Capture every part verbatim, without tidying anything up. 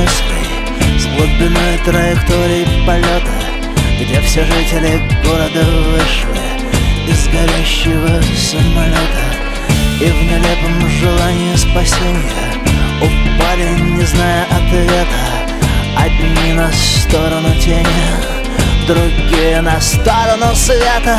мыслей с глубиной траекторий полета, где все жители города вышли из горящего самолета и в нелепом желании спасения упали, не зная ответа. Одни на сторону тени, другие на сторону света.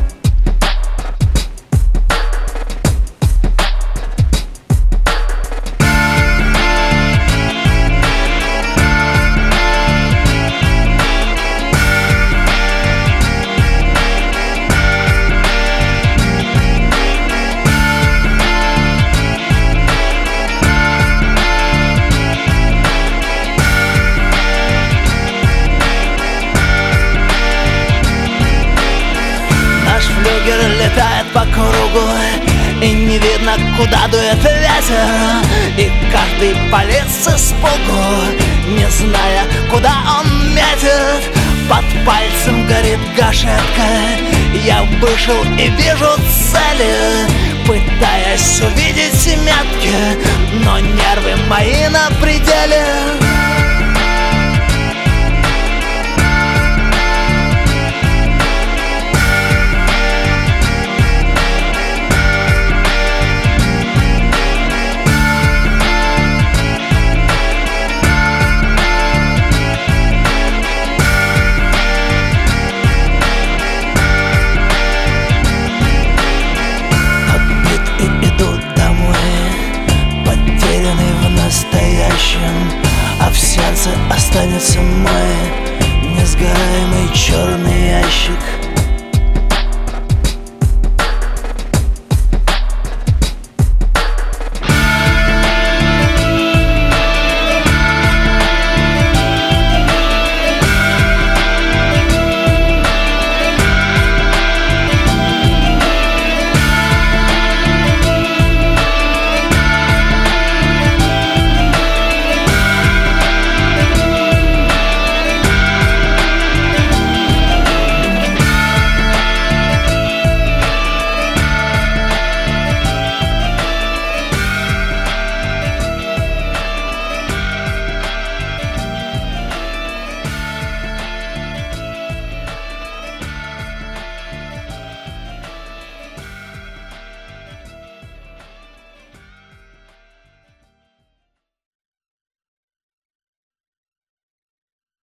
Флюгер летает по кругу, и не видно, куда дует ветер. И каждый палец с испугу, не зная, куда он метит. Под пальцем горит гашетка, я вышел и вижу цели, пытаясь увидеть метки, но нервы мои на пределе. А в сердце останется мой несгораемый черный ящик.